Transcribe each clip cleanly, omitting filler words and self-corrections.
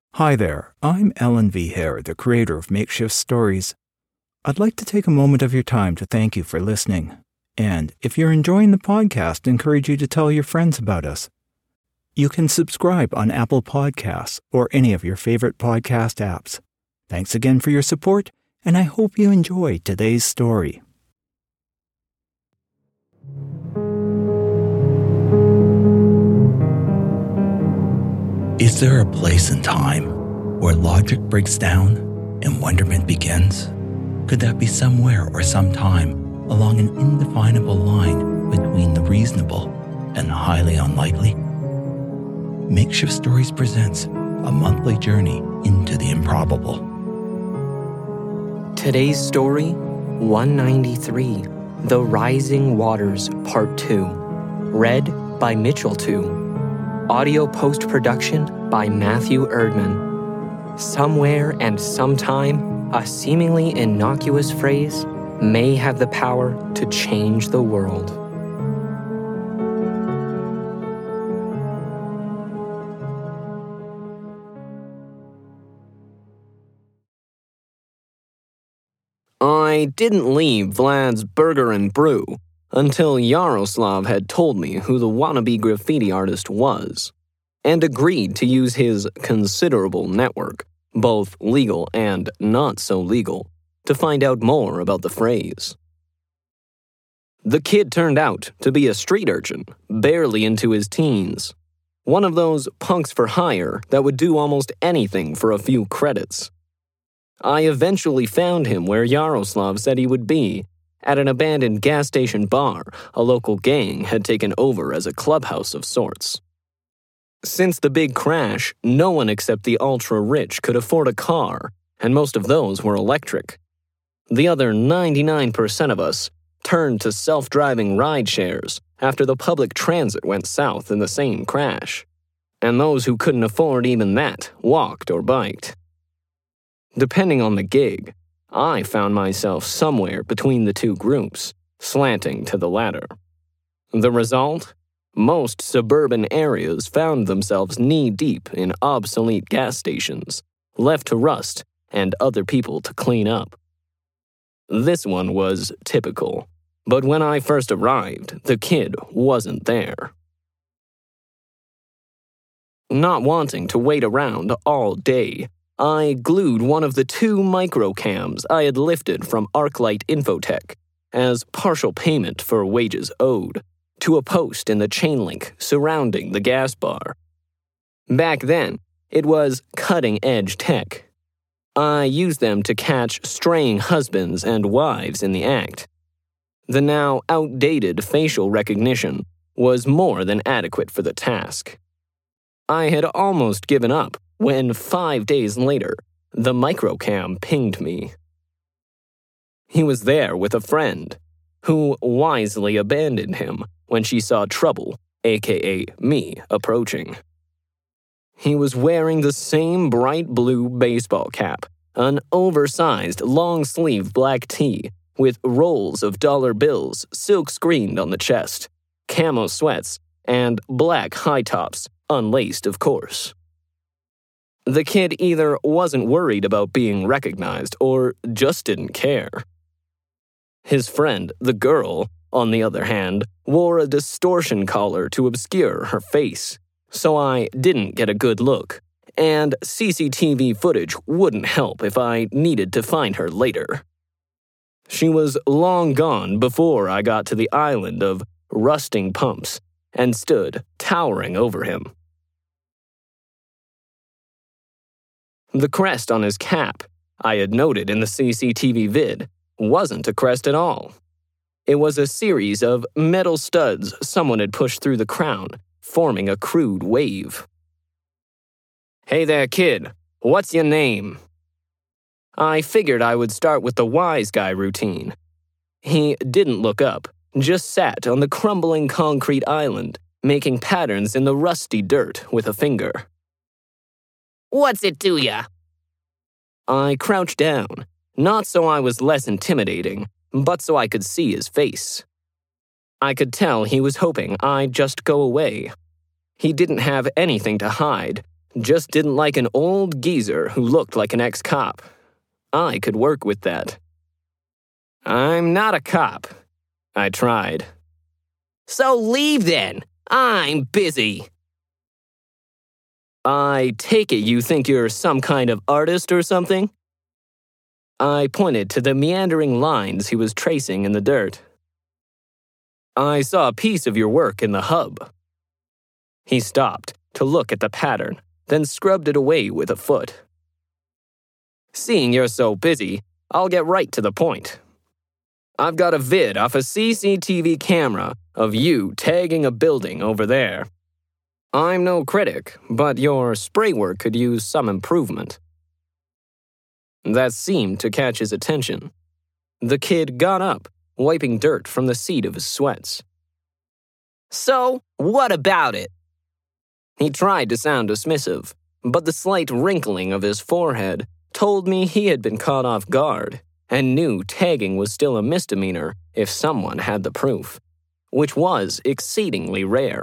Hi there, I'm Ellen V. Hare, the creator of Makeshift Stories. I'd like to take a moment of your time to thank you for listening. And if you're enjoying the podcast, I encourage you to tell your friends about us. You can subscribe on Apple Podcasts or any of your favorite podcast apps. Thanks again for your support, and I hope you enjoy today's story. Is there a place in time where logic breaks down and wonderment begins? Could that be somewhere or sometime along an indefinable line between the reasonable and the highly unlikely? Makeshift Stories presents a monthly journey into the improbable. Today's story, 193, The Rising Waters, Part 2. Read by Mitchell 2. Audio post-production by Matthew Erdman. Somewhere and sometime, a seemingly innocuous phrase may have the power to change the world. I didn't leave Vlad's Burger and Brew until Yaroslav had told me who the wannabe graffiti artist was, and agreed to use his considerable network, both legal and not so legal, to find out more about the phrase. The kid turned out to be a street urchin, barely into his teens. One of those punks for hire that would do almost anything for a few credits. I eventually found him where Yaroslav said he would be, at an abandoned gas station bar a local gang had taken over as a clubhouse of sorts. Since the big crash, no one except the ultra-rich could afford a car, and most of those were electric. The other 99% of us turned to self-driving ride shares after the public transit went south in the same crash, and those who couldn't afford even that walked or biked. Depending on the gig, I found myself somewhere between the two groups, slanting to the latter. The result? Most suburban areas found themselves knee-deep in obsolete gas stations, left to rust and other people to clean up. This one was typical, but when I first arrived, the kid wasn't there. Not wanting to wait around all day, I glued one of the 2 microcams I had lifted from ArcLight Infotech as partial payment for wages owed to a post in the chain link surrounding the gas bar. Back then, it was cutting-edge tech. I used them to catch straying husbands and wives in the act. The now outdated facial recognition was more than adequate for the task. I had almost given up when 5 days later, the microcam pinged me. He was there with a friend, who wisely abandoned him when she saw trouble, aka me, approaching. He was wearing the same bright blue baseball cap, an oversized long-sleeve black tee with rolls of dollar bills silk-screened on the chest, camo sweats, and black high tops, unlaced of course. The kid either wasn't worried about being recognized or just didn't care. His friend, the girl, on the other hand, wore a distortion collar to obscure her face, so I didn't get a good look, and CCTV footage wouldn't help if I needed to find her later. She was long gone before I got to the island of rusting pumps and stood towering over him. The crest on his cap, I had noted in the CCTV vid, wasn't a crest at all. It was a series of metal studs someone had pushed through the crown, forming a crude wave. "Hey there, kid. What's your name?" I figured I would start with the wise guy routine. He didn't look up, just sat on the crumbling concrete island, making patterns in the rusty dirt with a finger. "What's it to ya?" I crouched down, not so I was less intimidating, but so I could see his face. I could tell he was hoping I'd just go away. He didn't have anything to hide, Just didn't like an old geezer who looked like an ex-cop. I could work with that. I'm not a cop. I tried. So leave then. I'm busy. I take it you think you're some kind of artist or something? I pointed to the meandering lines he was tracing in the dirt. I saw a piece of your work in the hub. He stopped to look at the pattern, then scrubbed it away with a foot. Seeing you're so busy, I'll get right to the point. I've got a vid off a CCTV camera of you tagging a building over there. I'm no critic, but your spray work could use some improvement. That seemed to catch his attention. The kid got up, wiping dirt from the seat of his sweats. So, what about it? He tried to sound dismissive, but the slight wrinkling of his forehead told me he had been caught off guard and knew tagging was still a misdemeanor if someone had the proof, which was exceedingly rare.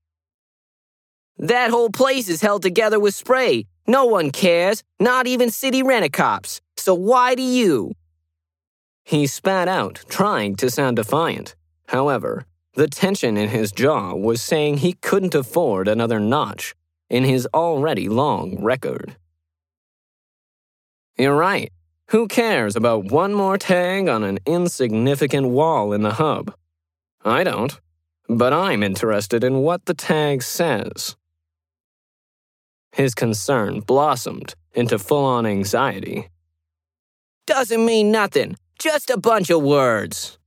That whole place is held together with spray. No one cares, not even city rent-a-cops. So why do you? He spat out, trying to sound defiant. However, the tension in his jaw was saying he couldn't afford another notch in his already long record. You're right. Who cares about one more tag on an insignificant wall in the hub? I don't, but I'm interested in what the tag says. His concern blossomed into full-on anxiety. Doesn't mean nothing, just a bunch of words.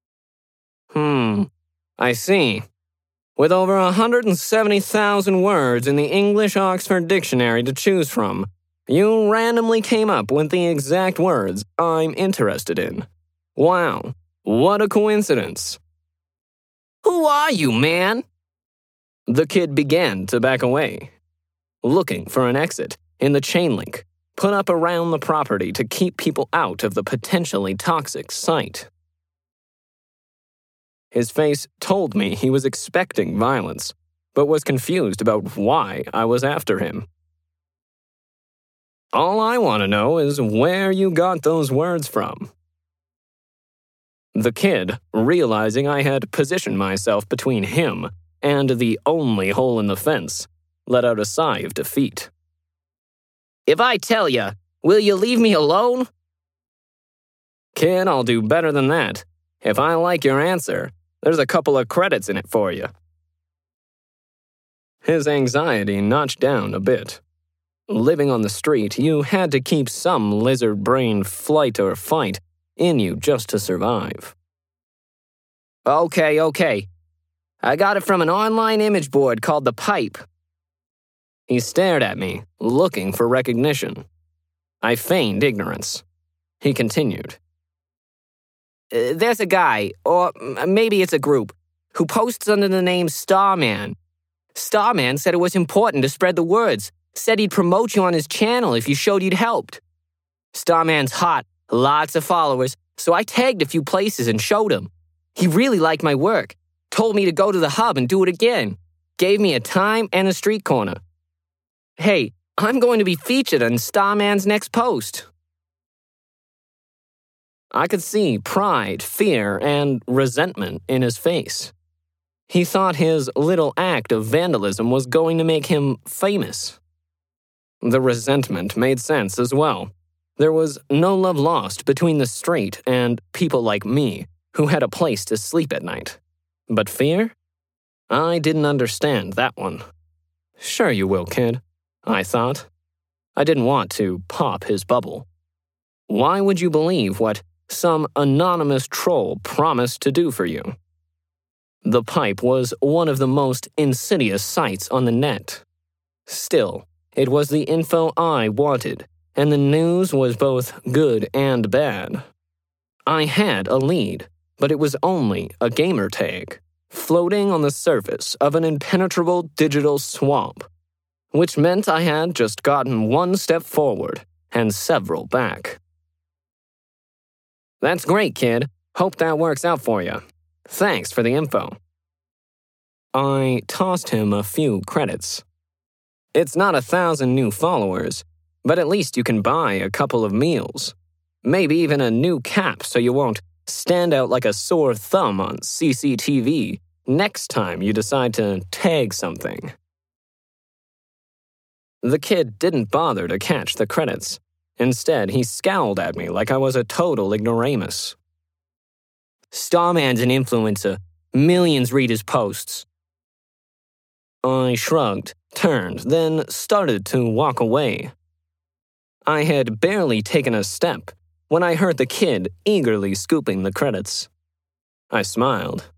I see. With over 170,000 words in the English Oxford Dictionary to choose from, you randomly came up with the exact words I'm interested in. Wow, what a coincidence. Who are you, man? The kid began to back away, looking for an exit in the chain link put up around the property to keep people out of the potentially toxic site. His face told me he was expecting violence, but was confused about why I was after him. All I want to know is where you got those words from. The kid, realizing I had positioned myself between him and the only hole in the fence, let out a sigh of defeat. If I tell you, will you leave me alone? Kid, I'll do better than that. If I like your answer, there's a couple of credits in it for you. His anxiety notched down a bit. Living on the street, you had to keep some lizard-brained flight or fight in you just to survive. Okay. I got it from an online image board called The Pipe. He stared at me, looking for recognition. I feigned ignorance. He continued. There's a guy, or maybe it's a group, who posts under the name Starman. Starman said it was important to spread the words, said he'd promote you on his channel if you showed you'd helped. Starman's hot, lots of followers, so I tagged a few places and showed him. He really liked my work, told me to go to the hub and do it again, gave me a time and a street corner. Hey, I'm going to be featured on Starman's next post. I could see pride, fear, and resentment in his face. He thought his little act of vandalism was going to make him famous. The resentment made sense as well. There was no love lost between the street and people like me who had a place to sleep at night. But fear? I didn't understand that one. Sure you will, kid, I thought. I didn't want to pop his bubble. Why would you believe what some anonymous troll promised to do for you? The Pipe was one of the most insidious sites on the net. Still, it was the info I wanted, and the news was both good and bad. I had a lead, but it was only a gamer tag, floating on the surface of an impenetrable digital swamp, which meant I had just gotten one step forward and several back. That's great, kid. Hope that works out for you. Thanks for the info. I tossed him a few credits. It's not 1,000 new followers, but at least you can buy a couple of meals. Maybe even a new cap so you won't stand out like a sore thumb on CCTV next time you decide to tag something. The kid didn't bother to catch the credits. Instead, he scowled at me like I was a total ignoramus. Starman's an influencer. Millions read his posts. I shrugged, turned, then started to walk away. I had barely taken a step when I heard the kid eagerly scooping the credits. I smiled.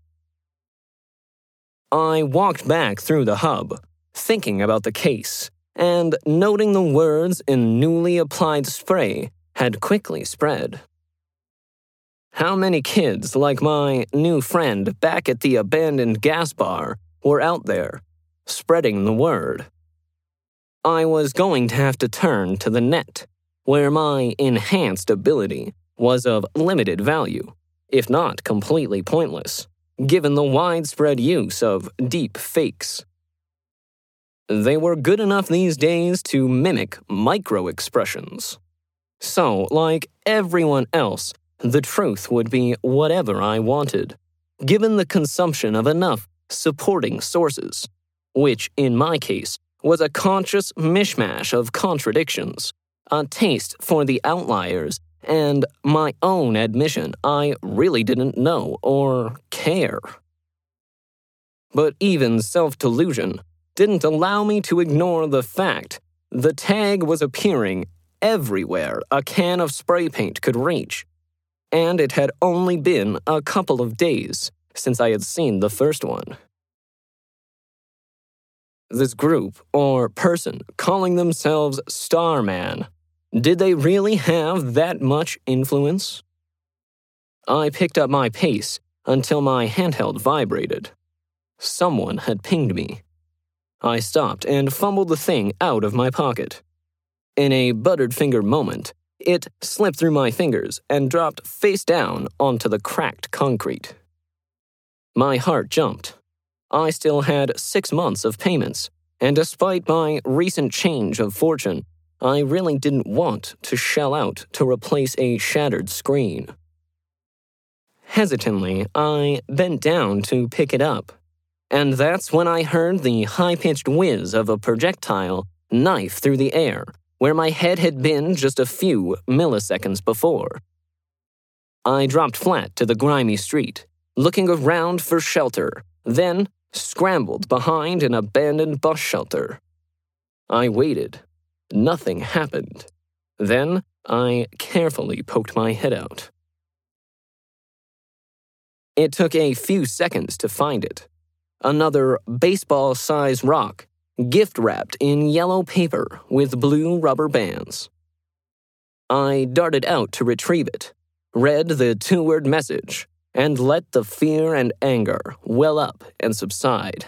I walked back through the hub, thinking about the case, and noting the words in newly applied spray had quickly spread. How many kids like my new friend back at the abandoned gas bar were out there, spreading the word? I was going to have to turn to the net, where my enhanced ability was of limited value, if not completely pointless, given the widespread use of deep fakes. They were good enough these days to mimic micro-expressions. So, like everyone else, the truth would be whatever I wanted, given the consumption of enough supporting sources, which, in my case, was a conscious mishmash of contradictions, a taste for the outliers, and my own admission I really didn't know or care. But even self-delusion didn't allow me to ignore the fact the tag was appearing everywhere a can of spray paint could reach, and it had only been a couple of days since I had seen the first one. This group, or person, calling themselves Starman, did they really have that much influence? I picked up my pace until my handheld vibrated. Someone had pinged me. I stopped and fumbled the thing out of my pocket. In a buttered finger moment, it slipped through my fingers and dropped face down onto the cracked concrete. My heart jumped. I still had 6 months of payments, and despite my recent change of fortune, I really didn't want to shell out to replace a shattered screen. Hesitantly, I bent down to pick it up, and that's when I heard the high-pitched whiz of a projectile knife through the air, where my head had been just a few milliseconds before. I dropped flat to the grimy street, looking around for shelter, then scrambled behind an abandoned bus shelter. I waited. Nothing happened. Then I carefully poked my head out. It took a few seconds to find it. Another baseball-sized rock, gift-wrapped in yellow paper with blue rubber bands. I darted out to retrieve it, read the 2-word message, and let the fear and anger well up and subside.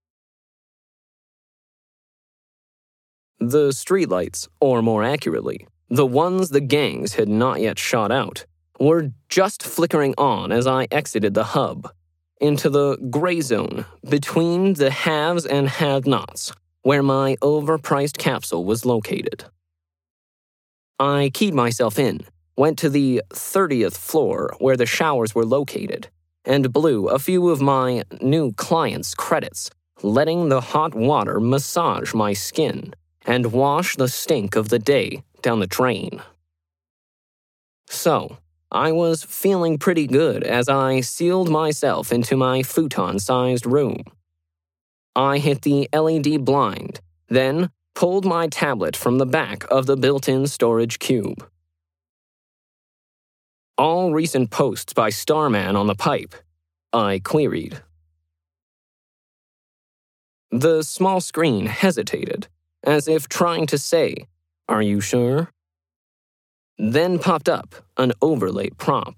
The streetlights, or more accurately, the ones the gangs had not yet shot out, were just flickering on as I exited the hub, into the gray zone between the haves and have-nots, where my overpriced capsule was located. I keyed myself in, went to the 30th floor where the showers were located, and blew a few of my new clients' credits, letting the hot water massage my skin and wash the stink of the day down the drain. So, I was feeling pretty good as I sealed myself into my futon-sized room. I hit the LED blind, then pulled my tablet from the back of the built-in storage cube. All recent posts by Starman on the pipe, I queried. The small screen hesitated, as if trying to say, "Are you sure?" Then popped up an overlay prompt.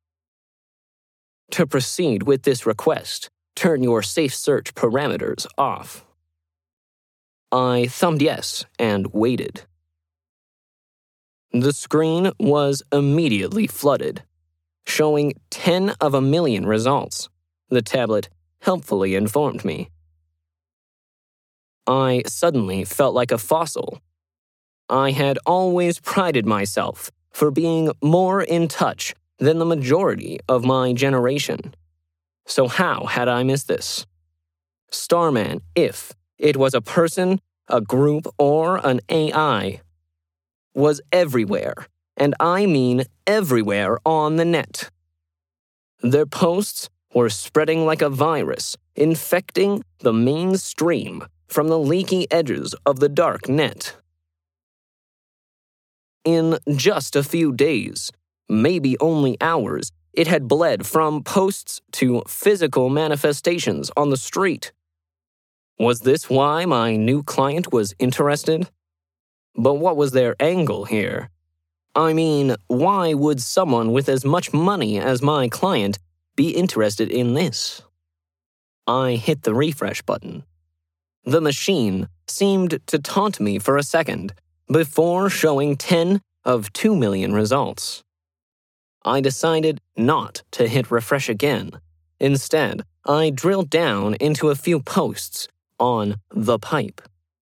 To proceed with this request, turn your safe search parameters off. I thumbed yes and waited. The screen was immediately flooded, showing 10 of a million results, the tablet helpfully informed me. I suddenly felt like a fossil. I had always prided myself for being more in touch than the majority of my generation. So how had I missed this? Starman, if it was a person, a group, or an AI, was everywhere, and I mean everywhere on the net. Their posts were spreading like a virus, infecting the mainstream from the leaky edges of the dark net. In just a few days, maybe only hours, it had bled from posts to physical manifestations on the street. Was this why my new client was interested? But what was their angle here? I mean, why would someone with as much money as my client be interested in this? I hit the refresh button. The machine seemed to taunt me for a second before showing 10 of 2 million results. I decided not to hit refresh again. Instead, I drilled down into a few posts on the pipe.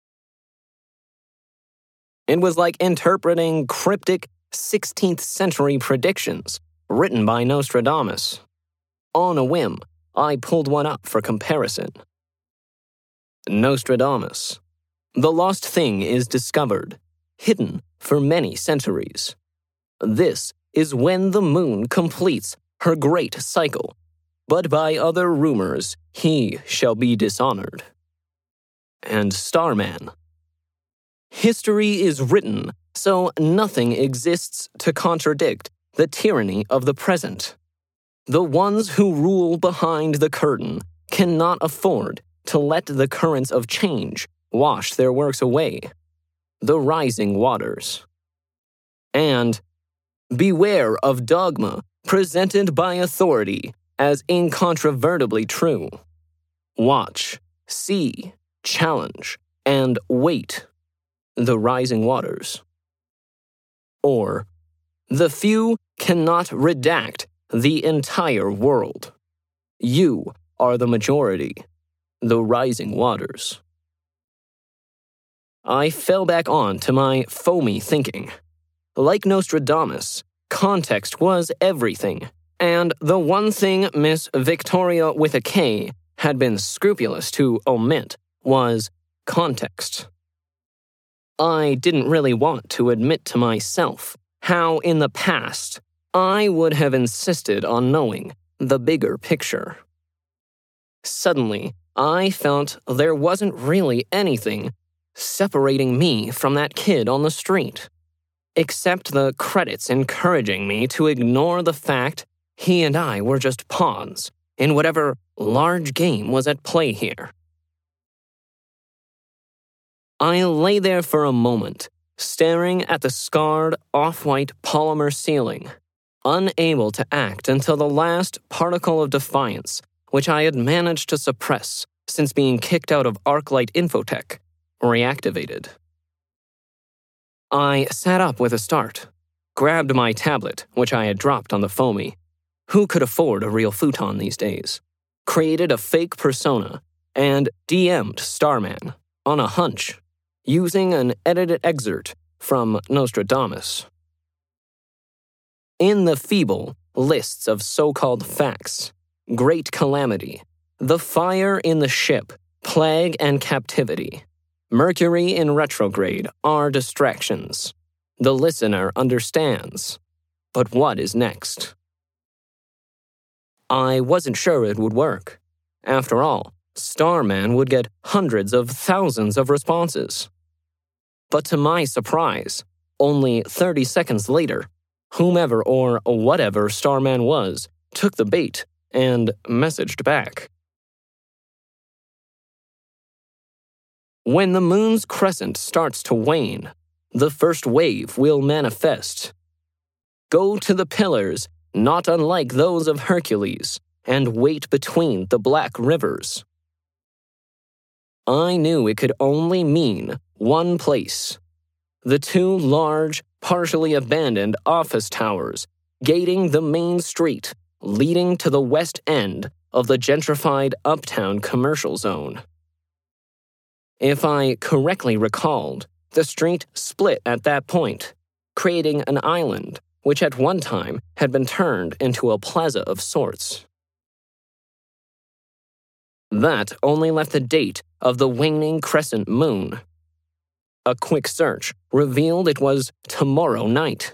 It was like interpreting cryptic 16th century predictions written by Nostradamus. On a whim, I pulled one up for comparison. Nostradamus. The lost thing is discovered, hidden for many centuries. This is when the moon completes her great cycle, but by other rumors he shall be dishonored. And Starman. History is written, so nothing exists to contradict the tyranny of the present. The ones who rule behind the curtain cannot afford to let the currents of change wash their works away. The rising waters. And beware of dogma presented by authority as incontrovertibly true. Watch, see, challenge, and wait. The rising waters. Or, the few cannot redact the entire world. You are the majority, the rising waters. I fell back on to my foamy thinking. Like Nostradamus, context was everything, and the one thing Miss Victoria with a K had been scrupulous to omit was context. I didn't really want to admit to myself how in the past I would have insisted on knowing the bigger picture. Suddenly, I felt there wasn't really anything separating me from that kid on the street, except the credits encouraging me to ignore the fact he and I were just pawns in whatever large game was at play here. I lay there for a moment, staring at the scarred, off-white polymer ceiling, unable to act until the last particle of defiance, which I had managed to suppress since being kicked out of ArcLight Infotech, reactivated. I sat up with a start, grabbed my tablet, which I had dropped on the foamy. Who could afford a real futon these days? Created a fake persona, and DM'd Starman on a hunch, using an edited excerpt from Nostradamus. In the feeble lists of so-called facts, great calamity, the fire in the ship, plague and captivity, Mercury in retrograde are distractions. The listener understands. But what is next? I wasn't sure it would work. After all, Starman would get hundreds of thousands of responses. But to my surprise, only 30 seconds later, whomever or whatever Starman was took the bait and messaged back. When the moon's crescent starts to wane, the first wave will manifest. Go to the pillars, not unlike those of Hercules, and wait between the black rivers. I knew it could only mean one place. The two large, partially abandoned office towers gating the main street leading to the west end of the gentrified uptown commercial zone. If I correctly recalled, the street split at that point, creating an island which at one time had been turned into a plaza of sorts. That only left the date of the waning crescent moon. A quick search revealed it was tomorrow night.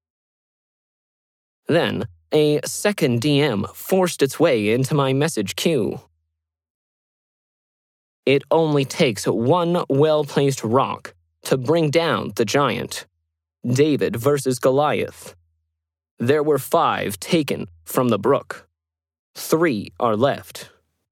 Then, a second DM forced its way into my message queue. It only takes one well-placed rock to bring down the giant. David versus Goliath. There were 5 taken from the brook. 3 are left.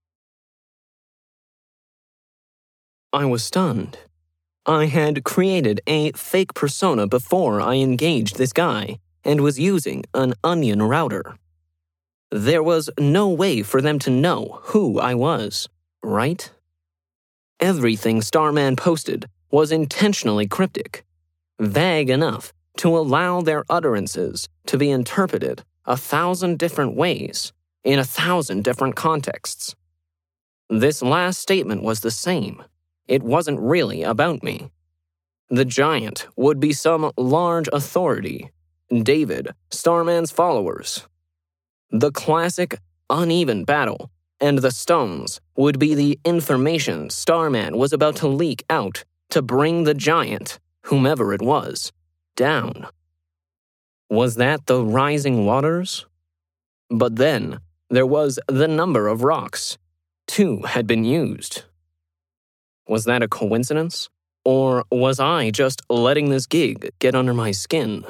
I was stunned. I had created a fake persona before I engaged this guy and was using an onion router. There was no way for them to know who I was, right? Everything Starman posted was intentionally cryptic, vague enough to allow their utterances to be interpreted 1,000 different ways in 1,000 different contexts. This last statement was the same. It wasn't really about me. The giant would be some large authority. David, Starman's followers. The classic uneven battle, and the stones would be the information Starman was about to leak out to bring the giant, whomever it was, down. Was that the rising waters? But then, there was the number of rocks. 2 had been used. Was that a coincidence? Or was I just letting this gig get under my skin?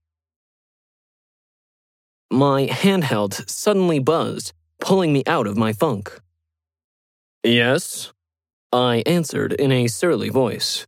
My handheld suddenly buzzed, pulling me out of my funk. Yes, I answered in a surly voice.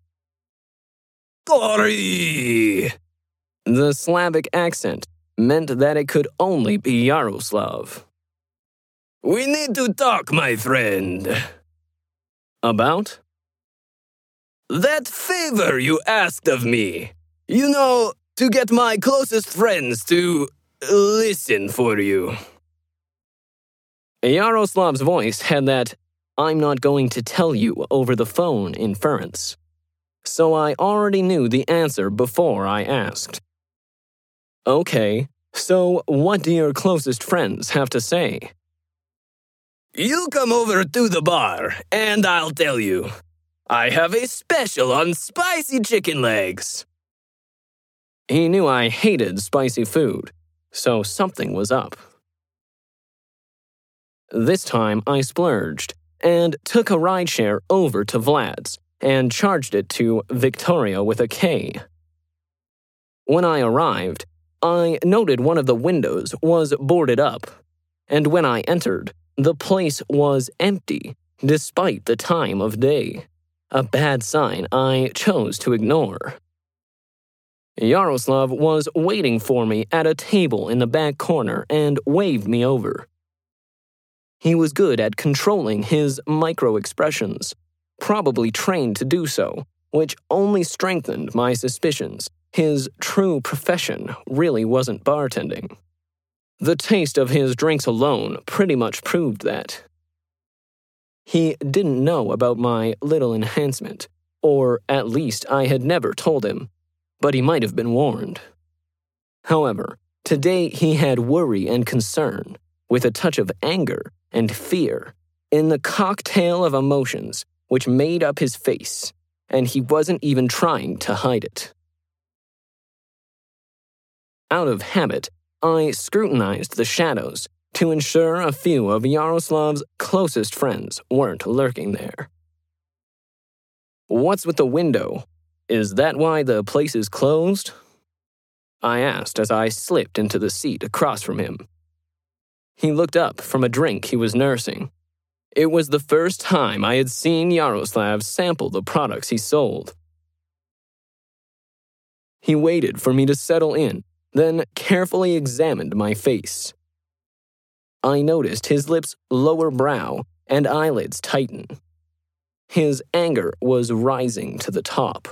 Sorry! The Slavic accent meant that it could only be Yaroslav. We need to talk, my friend. About? That favor you asked of me. You know, to get my closest friends to listen for you. Yaroslav's voice had that "I'm not going to tell you over the phone" inference. So I already knew the answer before I asked. Okay, so what do your closest friends have to say? You come over to the bar, and I'll tell you. I have a special on spicy chicken legs. He knew I hated spicy food, so something was up. This time I splurged and took a rideshare over to Vlad's and charged it to Victoria with a K. When I arrived, I noted one of the windows was boarded up, and when I entered, the place was empty despite the time of day. A bad sign I chose to ignore. Yaroslav was waiting for me at a table in the back corner and waved me over. He was good at controlling his micro-expressions, probably trained to do so, which only strengthened my suspicions his true profession really wasn't bartending. The taste of his drinks alone pretty much proved that. He didn't know about my little enhancement, or at least I had never told him, but he might have been warned. However, today he had worry and concern, with a touch of anger and fear, in the cocktail of emotions which made up his face, and he wasn't even trying to hide it. Out of habit, I scrutinized the shadows to ensure a few of Yaroslav's closest friends weren't lurking there. What's with the window? Is that why the place is closed? I asked as I slipped into the seat across from him. He looked up from a drink he was nursing. It was the first time I had seen Yaroslav sample the products he sold. He waited for me to settle in, then carefully examined my face. I noticed his lips' lower brow and eyelids tighten. His anger was rising to the top.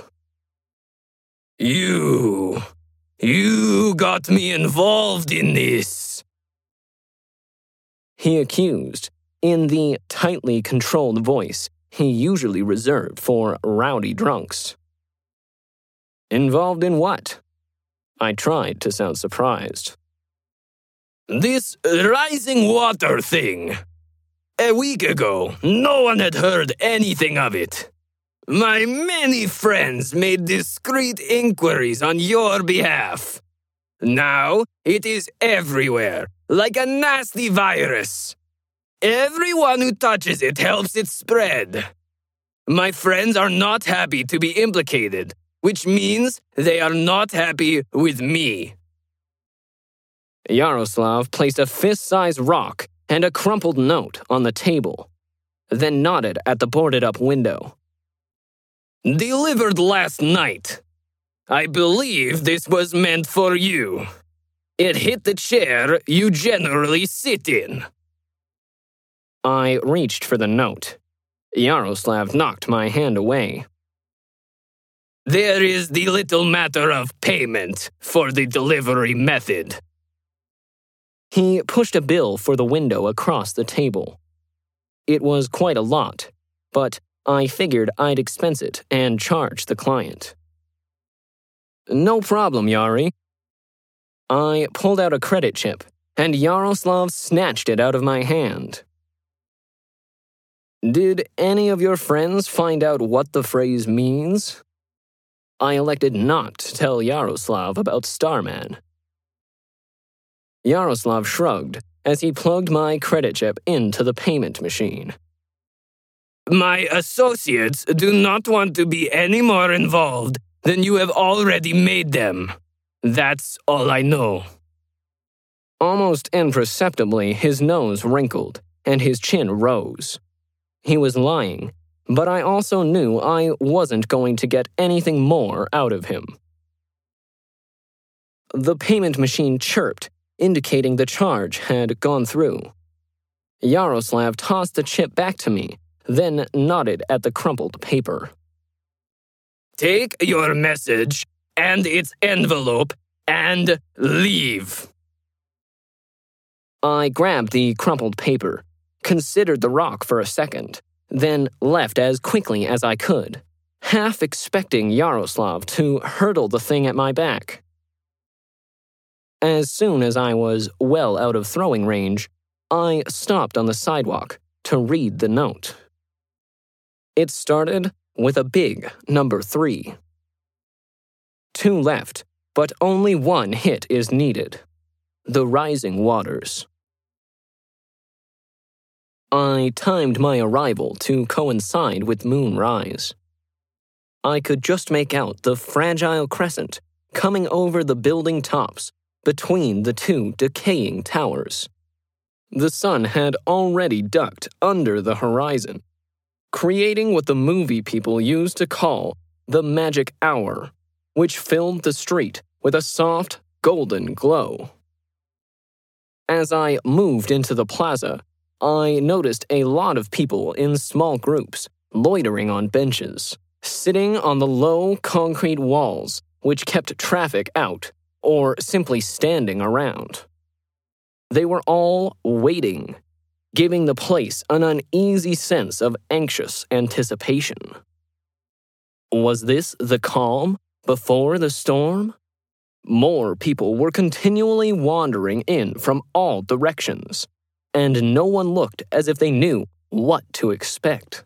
You got me involved in this, he accused, in the tightly controlled voice he usually reserved for rowdy drunks. Involved in what? I tried to sound surprised. This rising water thing. A week ago, no one had heard anything of it. My many friends made discreet inquiries on your behalf. Now, it is everywhere, like a nasty virus. Everyone who touches it helps it spread. My friends are not happy to be implicated, which means they are not happy with me. Yaroslav placed a fist-sized rock and a crumpled note on the table, then nodded at the boarded-up window. Delivered last night. I believe this was meant for you. It hit the chair you generally sit in. I reached for the note. Yaroslav knocked my hand away. There is the little matter of payment for the delivery method. He pushed a bill for the window across the table. It was quite a lot, but I figured I'd expense it and charge the client. No problem, Yari. I pulled out a credit chip, and Yaroslav snatched it out of my hand. Did any of your friends find out what the phrase means? I elected not to tell Yaroslav about Starman. Yaroslav shrugged as he plugged my credit chip into the payment machine. My associates do not want to be any more involved than you have already made them. That's all I know. Almost imperceptibly, his nose wrinkled and his chin rose. He was lying, but I also knew I wasn't going to get anything more out of him. The payment machine chirped, indicating the charge had gone through. Yaroslav tossed the chip back to me, then nodded at the crumpled paper. Take your message and its envelope and leave. I grabbed the crumpled paper, considered the rock for a second, then left as quickly as I could, half expecting Yaroslav to hurtle the thing at my back. As soon as I was well out of throwing range, I stopped on the sidewalk to read the note. It started with a big number 3. 2 left, but only 1 hit is needed. The rising waters. I timed my arrival to coincide with moonrise. I could just make out the fragile crescent coming over the building tops between the 2 decaying towers. The sun had already ducked under the horizon, creating what the movie people used to call the magic hour, which filled the street with a soft, golden glow. As I moved into the plaza, I noticed a lot of people in small groups, loitering on benches, sitting on the low concrete walls which kept traffic out, or simply standing around. They were all waiting, giving the place an uneasy sense of anxious anticipation. Was this the calm before the storm? More people were continually wandering in from all directions, and no one looked as if they knew what to expect.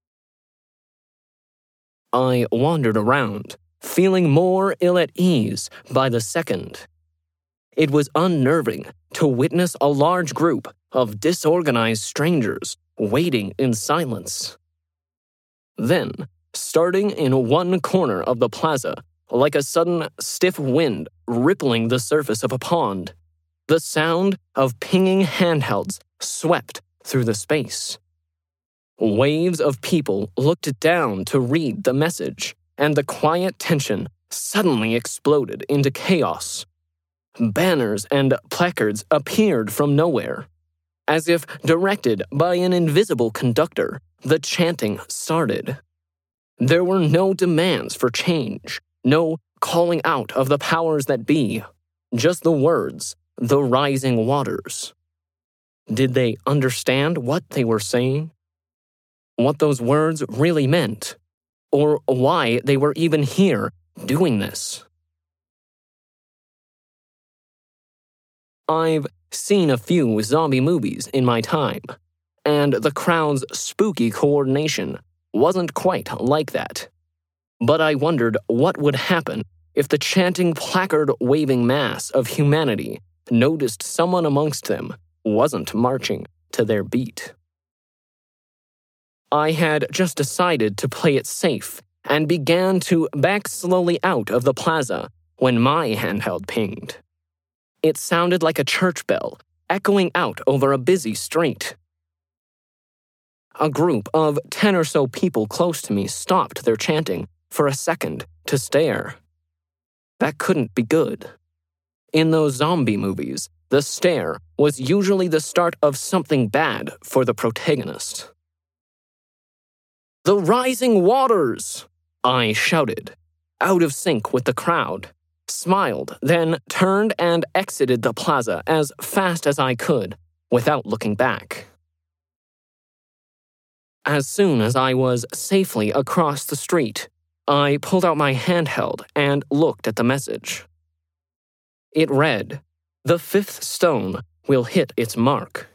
I wandered around, feeling more ill at ease by the second. It was unnerving to witness a large group of disorganized strangers waiting in silence. Then, starting in one corner of the plaza, like a sudden stiff wind rippling the surface of a pond, the sound of pinging handhelds swept through the space. Waves of people looked down to read the message, and the quiet tension suddenly exploded into chaos. Banners and placards appeared from nowhere. As if directed by an invisible conductor, the chanting started. There were no demands for change, no calling out of the powers that be, just the words, the rising waters. Did they understand what they were saying? what those words really meant, or why they were even here doing this. I've seen a few zombie movies in my time, and the crowd's spooky coordination wasn't quite like that. But I wondered what would happen if the chanting, placard-waving mass of humanity noticed someone amongst them wasn't marching to their beat. I had just decided to play it safe and began to back slowly out of the plaza when my handheld pinged. It sounded like a church bell, echoing out over a busy street. A group of 10 or so people close to me stopped their chanting for a second to stare. That couldn't be good. In those zombie movies, the stare was usually the start of something bad for the protagonist. "The rising waters!" I shouted, out of sync with the crowd, smiled, then turned and exited the plaza as fast as I could, without looking back. As soon as I was safely across the street, I pulled out my handheld and looked at the message. It read, "The fifth stone will hit its mark."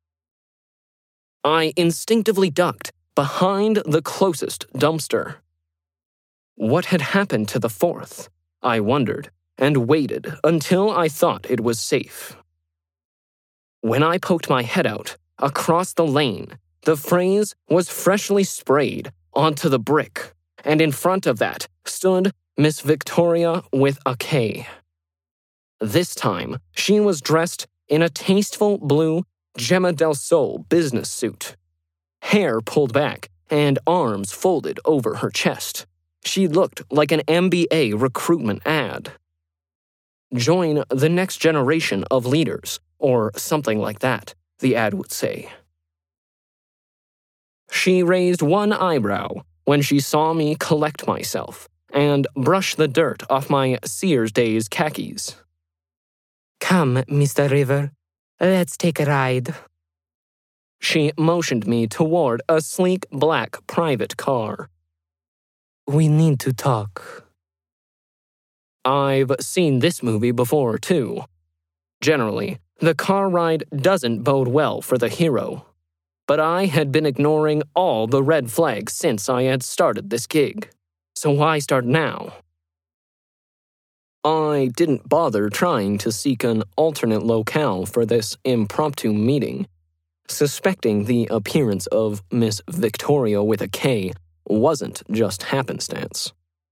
I instinctively ducked behind the closest dumpster. What had happened to the fourth? I wondered, and waited until I thought it was safe. When I poked my head out, across the lane, the phrase was freshly sprayed onto the brick, and in front of that stood Miss Victoria with a K. This time, she was dressed in a tasteful blue Gemma del Sol business suit. Hair pulled back and arms folded over her chest. She looked like an MBA recruitment ad. "Join the next generation of leaders," or something like that, the ad would say. She raised one eyebrow when she saw me collect myself and brush the dirt off my Sears Days khakis. "Come, Mr. River, let's take a ride." She motioned me toward a sleek black private car. "We need to talk." I've seen this movie before, too. Generally, the car ride doesn't bode well for the hero. But I had been ignoring all the red flags since I had started this gig. So why start now? I didn't bother trying to seek an alternate locale for this impromptu meeting, suspecting the appearance of Miss Victoria with a K wasn't just happenstance.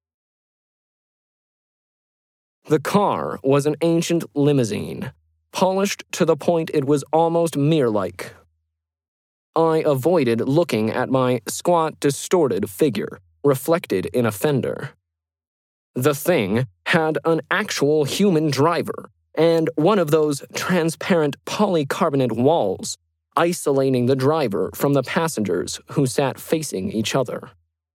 The car was an ancient limousine, polished to the point it was almost mirror-like. I avoided looking at my squat, distorted figure reflected in a fender. The thing had an actual human driver and one of those transparent polycarbonate walls isolating the driver from the passengers who sat facing each other.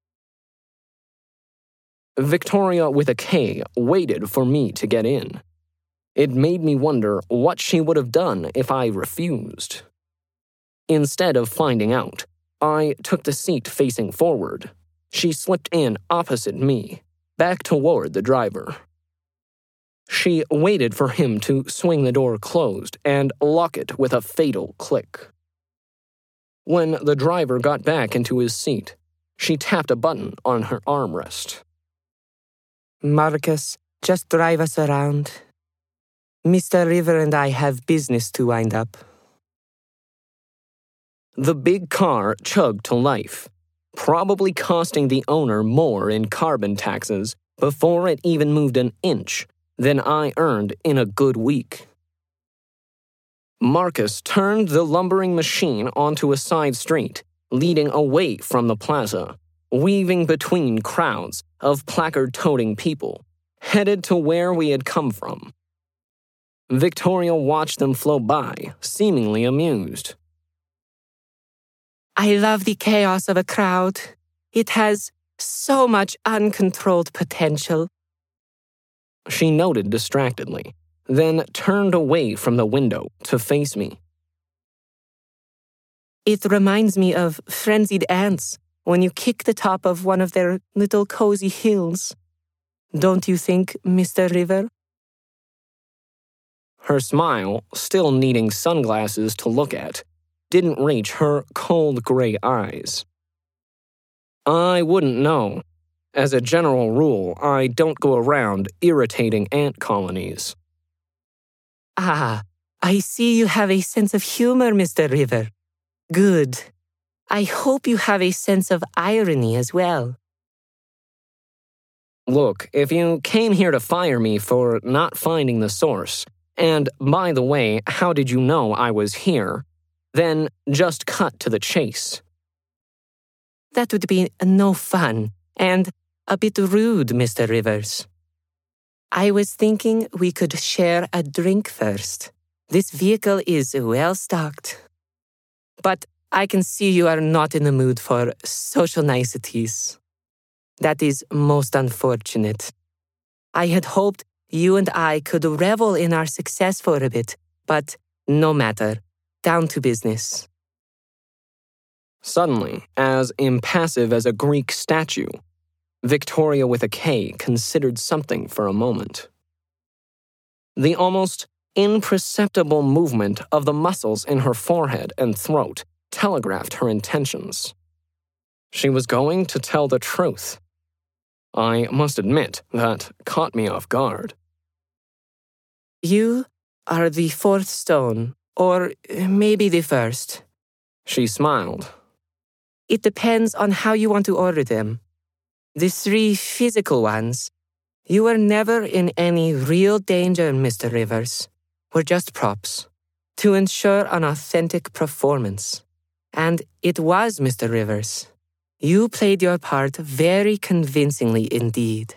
Victoria with a K waited for me to get in. It made me wonder what she would have done if I refused. Instead of finding out, I took the seat facing forward. She slipped in opposite me, back toward the driver. She waited for him to swing the door closed and lock it with a fatal click. When the driver got back into his seat, she tapped a button on her armrest. "Marcus, just drive us around. Mr. River and I have business to wind up." The big car chugged to life, probably costing the owner more in carbon taxes before it even moved an inch than I earned in a good week. Marcus turned the lumbering machine onto a side street, leading away from the plaza, weaving between crowds of placard-toting people, headed to where we had come from. Victoria watched them flow by, seemingly amused. "I love the chaos of a crowd. It has so much uncontrolled potential." She noted distractedly, then turned away from the window to face me. It reminds me of frenzied ants when you kick the top of one of their little cozy hills. Don't you think, Mr. River? Her smile, still needing sunglasses to look at, didn't reach her cold gray eyes. I wouldn't know. As a general rule, I don't go around irritating ant colonies. Ah, I see you have a sense of humor, Mr. River. Good. I hope you have a sense of irony as well. Look, if you came here to fire me for not finding the source, and by the way, how did you know I was here? Then just cut to the chase. That would be no fun and a bit rude, Mr. Rivers. I was thinking we could share a drink first. This vehicle is well stocked. But I can see you are not in the mood for social niceties. That is most unfortunate. I had hoped you and I could revel in our success for a bit, but no matter. Down to business. Suddenly, as impassive as a Greek statue, Victoria with a K considered something for a moment. The almost imperceptible movement of the muscles in her forehead and throat telegraphed her intentions. She was going to tell the truth. I must admit that caught me off guard. You are the fourth stone, or maybe the first. She smiled. It depends on how you want to order them. The three physical ones, you were never in any real danger, Mr. Rivers. We're just props to ensure an authentic performance. And it was, Mr. Rivers. You played your part very convincingly indeed.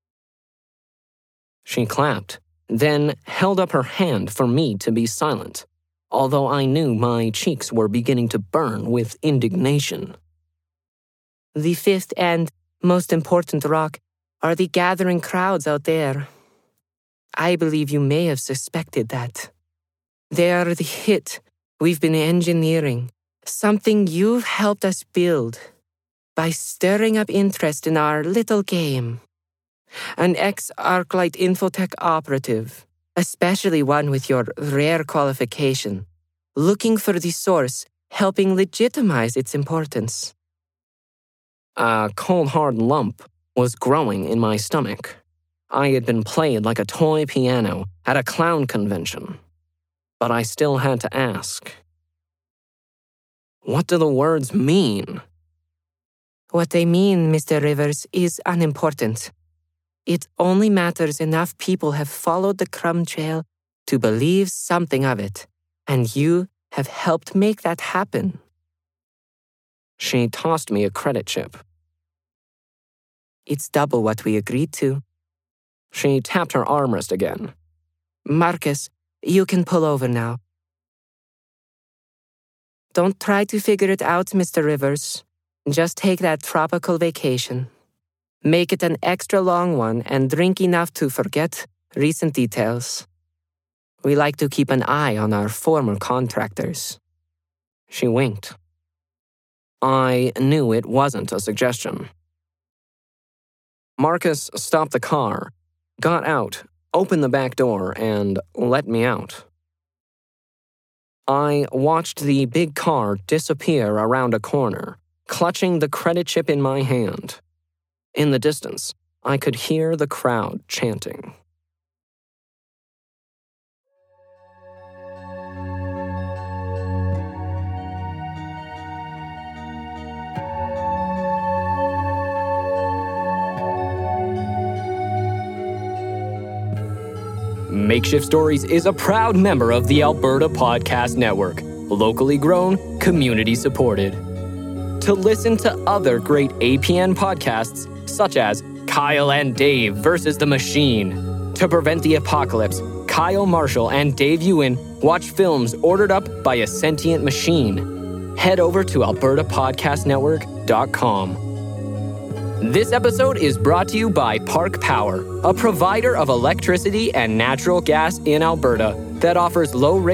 She clapped, then held up her hand for me to be silent, although I knew my cheeks were beginning to burn with indignation. The fifth and most important rock are the gathering crowds out there. I believe you may have suspected that. They are the hit we've been engineering, something you've helped us build by stirring up interest in our little game. An ex-Arclight Infotech operative, especially one with your rare qualification, looking for the source, helping legitimize its importance. A cold hard lump was growing in my stomach. I had been played like a toy piano at a clown convention. But I still had to ask. What do the words mean? What they mean, Mr. Rivers, is unimportant. It only matters enough people have followed the crumb trail to believe something of it, and you have helped make that happen. She tossed me a credit chip. It's double what we agreed to. She tapped her armrest again. Marcus, you can pull over now. Don't try to figure it out, Mr. Rivers. Just take that tropical vacation. Make it an extra long one and drink enough to forget recent details. We like to keep an eye on our former contractors. She winked. I knew it wasn't a suggestion. Marcus stopped the car, got out, opened the back door, and let me out. I watched the big car disappear around a corner, clutching the credit chip in my hand. In the distance, I could hear the crowd chanting. Makeshift Stories is a proud member of the Alberta Podcast Network, locally grown, community supported. To listen to other great APN podcasts, such as Kyle and Dave versus the Machine, To Prevent the Apocalypse, Kyle Marshall and Dave Ewan watch films ordered up by a sentient machine, head over to albertapodcastnetwork.com. This episode is brought to you by Park Power, a provider of electricity and natural gas in Alberta that offers low rates,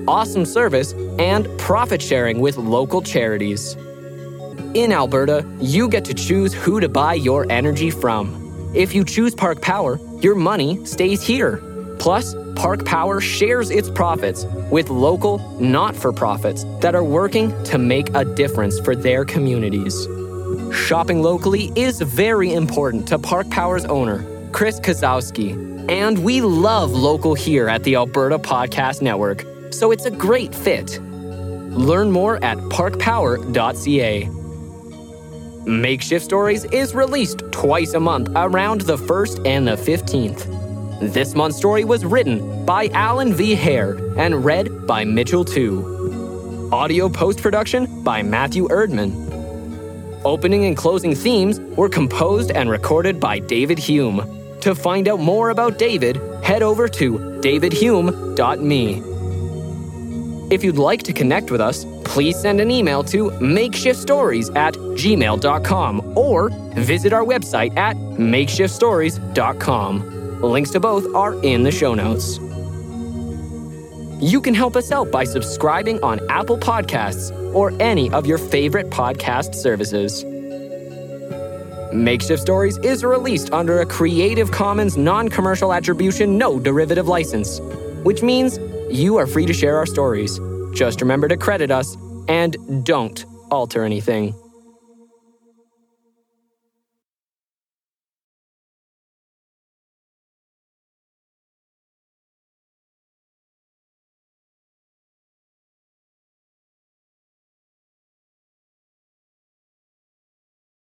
awesome service, and profit sharing with local charities. In Alberta, you get to choose who to buy your energy from. If you choose Park Power, your money stays here. Plus, Park Power shares its profits with local not-for-profits that are working to make a difference for their communities. Shopping locally is very important to Park Power's owner, Chris Kozowski, and we love local here at the Alberta Podcast Network, so it's a great fit. Learn more at parkpower.ca. Makeshift Stories is released twice a month around the 1st and the 15th. This month's story was written by Alan V. Hare and read by Mitchell Tu. Audio post-production by Matthew Erdman. Opening and closing themes were composed and recorded by David Hume. To find out more about David, head over to davidhume.me. If you'd like to connect with us, please send an email to makeshiftstories@gmail.com or visit our website at makeshiftstories.com. Links to both are in the show notes. You can help us out by subscribing on Apple Podcasts or any of your favorite podcast services. Makeshift Stories is released under a Creative Commons non-commercial attribution no derivative license, which means you are free to share our stories. Just remember to credit us and don't alter anything.